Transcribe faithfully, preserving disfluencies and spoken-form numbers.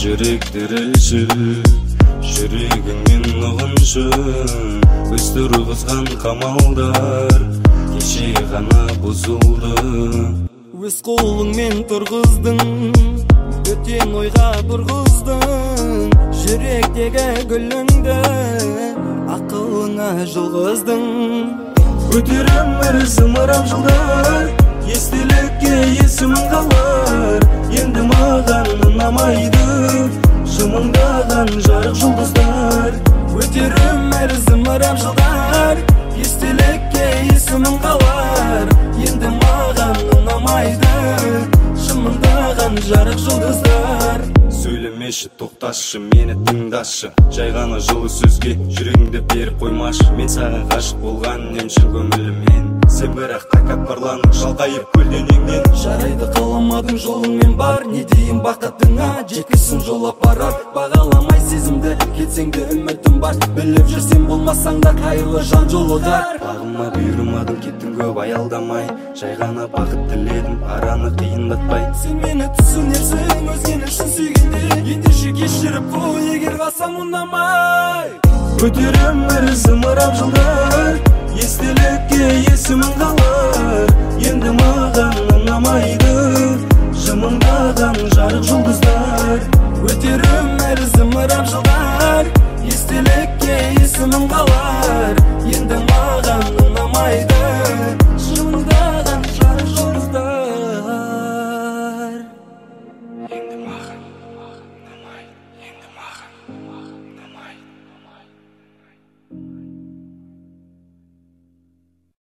жүрек дірілші, жүрегіңмен ұғыншы, өз тұрғызған қамалдар кеше ғана бұзылды. Өз қолыңмен тұрғыздың, бөтен ойға бұрғыздың, жүректегі гүліңді ақылыңа жұлғыздың. Өтерім бір зымырап жылдар, естелікке есімің қалар. Енді маған ұнамайды жымыңдаған жарық жұлдыздар. Өтерім бір зымырап жылдар, естелікке есімің қалар. Енді маған ұнамайды жымыңдаған жарық жұлдыздар. Сөйлемеші, тоқташы, мені тыңдашы, жай ғана жылы сөзге жүрегіңді беріп қоймашы. Мен саған ғашық болған немші көңілімен, сен бірақ тәкаппарланып шалқайып көлденеңнен. Жарайды, қаламадың жолыңмен бар, не дейін бақытыңа жеткізсін жол апарар. Бағаламай сезімді, кетсең де үмітім бар, біліп жүрсем болмасаң да қайырлы жан жолығар. Бағыма бұйырмадың, кеттің көп аялдамай, жай ғана бақыт тіледім, араны қиындатпай. Сен мені түсінерсің өзгені шын сүйгенде, ендеше кешіріп қой егер қалсам ұнамай. Өтерім бір зымырап жылдар, естелікке есімің қалар. Енді маған ұнамайды жымыңдаған жарық жұлдыздар. Өтерім бір зымырап жылдар, естелікке есімің қалар. Енді маған ұнамайды